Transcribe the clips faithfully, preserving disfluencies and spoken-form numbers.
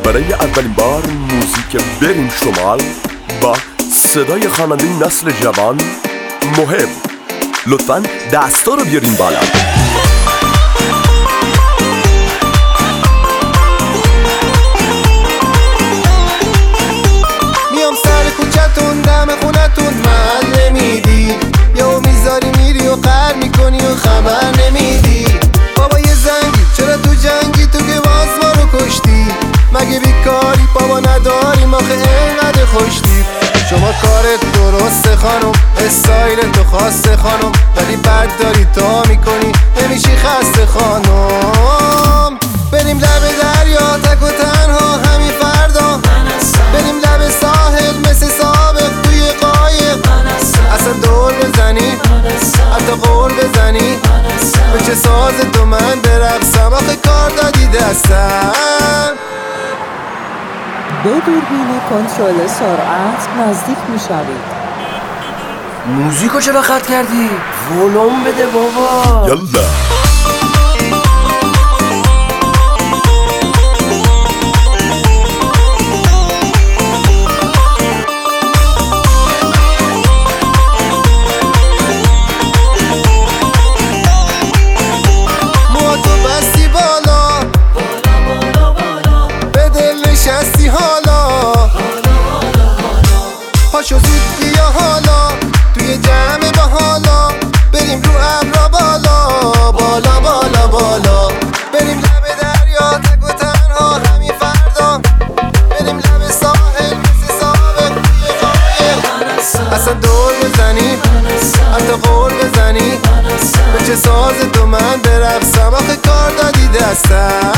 برای اولین بار موزیک بریم شمال با صدای خواننده نسل جوان محب. لطفاً دستا رو بیارین بالا. میام سر کوچتون دم خونتون محل نمیدی، یا میذاری میری و قهر میکنی و خبر نمیدی. بابا یه زنگی چرا تو جنگی، تو که باز ما رو کشتی. مگه بیکاری بابا نداریم آخه اینقدر خوشتی. شما کارت درسته خانم، استایل تو خاصه خانم، ولی بد داری تا میکنی نمیشی خسته خانم. بریم لب دریا تک و تنها همین فردا، بریم لب ساحل مثل سابق توی قایق. اصلا دور بزنی حتی قول بزنی، به چه ساز تو من برقصم آخه کار دادی دستم. به دوربین کنترل سرعت نزدیک میشوید. موزیکو چرا قطع کردی؟ ولوم بده بابا. یلا پاشو زود بیا حالا توی جمع با حالا، بریم رو ابرا بالا بالا بالا بالا. بریم لب دریا تک و تنها همین فردا، بریم لب ساحل مثل سابق توی قایق. اصلا دور بزنی حتی قول بزنی، به چه ساز تو من برقصم آخه کار دادی دستم.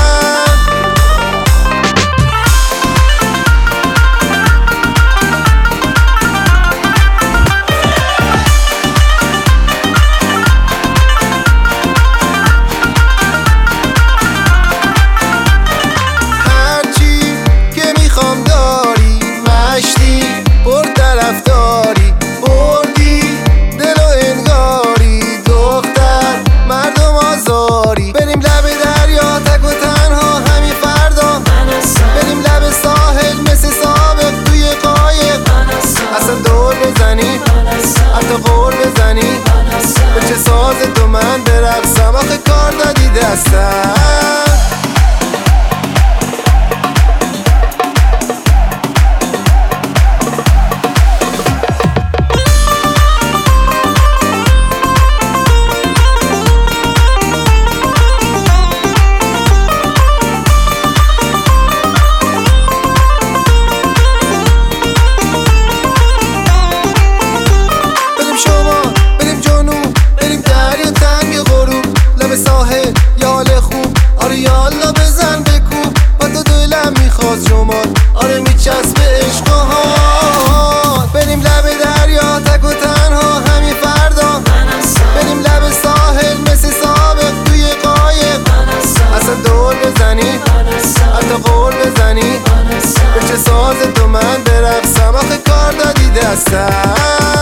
حتی قول بزنی به چه ساز تو من برقصم آخه کار دادی دستم. آره میچسبه عشق و حال. بریم لب دریا تک و تنها همین فردا، بریم لب ساحل مثل سابق توی قایق. اصلا دور بزنی حتی قول بزنی، به چه ساز تو من برقصم آخه کار دادی دستم.